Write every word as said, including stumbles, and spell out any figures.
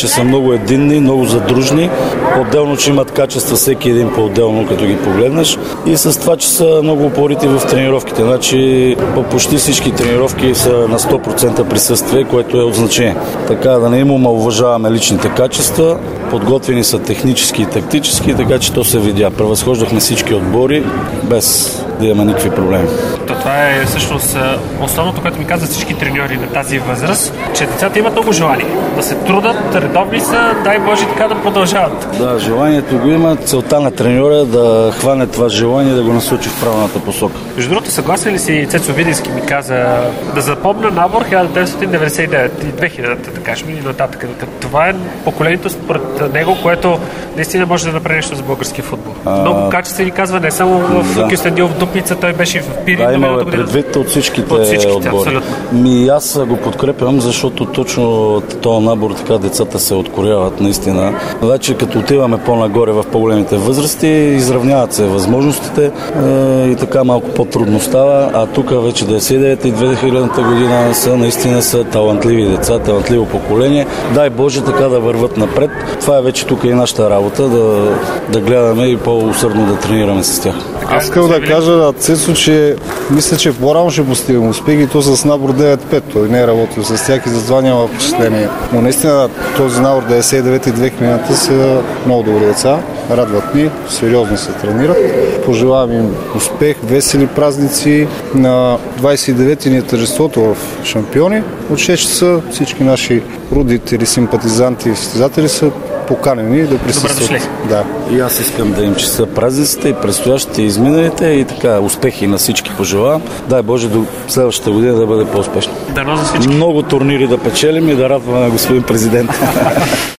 че са много единни, много задружни. Отделно, че имат качества всеки един по-отделно, като ги погледнеш. И с това, че са много упорити в тренировките. Значи, по почти всички тренировки са на сто процента присъствие, което е от значение. Така да не им омаловажаваме личните качества. Подготвени са технически и тактически, така че то се видя. Превъзхождахме всички отбори без да имаме никакви проблеми. То това е всъщност основното, което ми казват всички треньори на тази възраст, че децата имат много желание да се трудат, редовни са, дай Боже така да продължават. Да, желанието го има. Целта на треньора е да хване това желание и да го насочи в правилната посока. Между другото, съгласен ли си, Цецо Видински ми каза да запомня набор хиляда деветстотин деветдесет и девета и две хиляди, да кажем, и нататък. Това е поколението според него, което наистина може да направи нещо за български футбол. А... Много качествени казва, не само в да. Кюстендил в Дупница, той беше в Пирин. Да, имаме предвид от всичките, от всичките отбори. Абсолютно. Ми аз го подкрепям, защото точно този набор така децата се откоряват наистина. Значи като отиваме по-нагоре в по-големите възрасти, изравняват се възможностите е, и така малко по-трудно става, а тук вече деветдесет и девета и две хилядната година са наистина са талантливи деца, талантливо поколение. Дай Боже така да върват напред. Това е вече тук и нашата работа, да, да гледаме и по-усърдно да тренираме с тях. Аз искам да кажа, Цецо, че мисля, че по-рано ще постигам успех и то с набор девет пет. Той не е работил с тях и затова няма впечатление. Но наистина този набор деветдесет и девета и две хилядната са много добри деца. Радват ни, сериозно се тренират. Пожелавам им успех, весели празници. На двадесет и девети ни е тържеството в Шампиони. От шест часа всички наши родители, симпатизанти и състезатели са поканени да присъстват. Да. И аз искам да им честа празниците и предстоящите, и изминалите, и така успехи на всички пожелавам. Дай Боже до следващата година да бъде по-успешно. Дано за всички. Много турнири да печелим и да радваме господин президент.